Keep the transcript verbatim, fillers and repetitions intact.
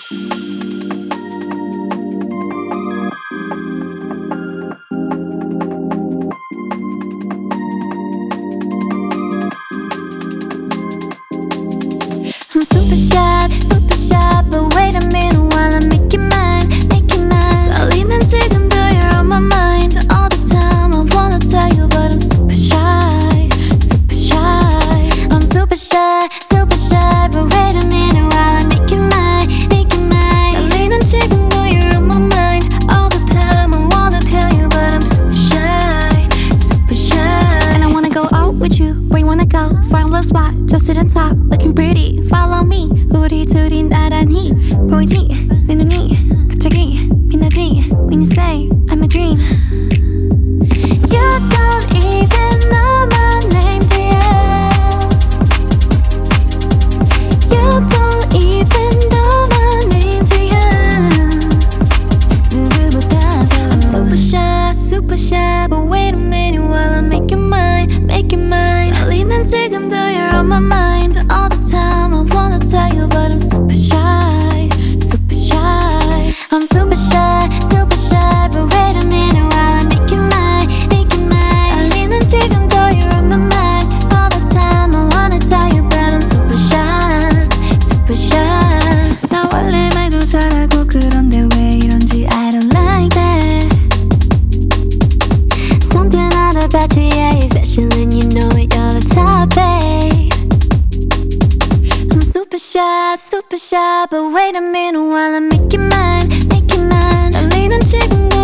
I'm super shy, super shy, but wait a minute while I make you mine, make you mine. 떨리는 지금도 you're on my mind all the time. I wanna tell you, but I'm super shy, super shy. I'm super shy, super shy, but wait a minute while I make you mine, make you mine. 떨리는 지금도 you're on my mind all the time. I wanna tell you, but I'm super shy, super shy. And I wanna go out with you, where you wanna go? Find a little spot, just sit and talk, looking pretty. Follow me, 우리 둘이 나란히 보이지? 내 눈이 갑자기 빛나지? When you say I'm a dream. You don't even know my name, do you? You don't even know my name, do you? 누구보다도 I'm super shy, super shy, but wait a minute while I make you mine, make you mine. 떨리는 지금도 you're on my mind all the time. I wanna tell you, but I'm super shy, super shy. I'm super shy, super shy, but wait a minute while I make you mine, make you mine. 떨리는 지금도 you're on my mind all the time. I wanna tell you, but I'm super shy, super shy. 나 원래 말도 잘하고 그런데 왜 이런지 I don't like that. Something out about you, yeah, you're special and you know it, you're the top, babe. I'm super shy, super shy, but wait a minute while I make you mine, make you mine. 떨리는 지금도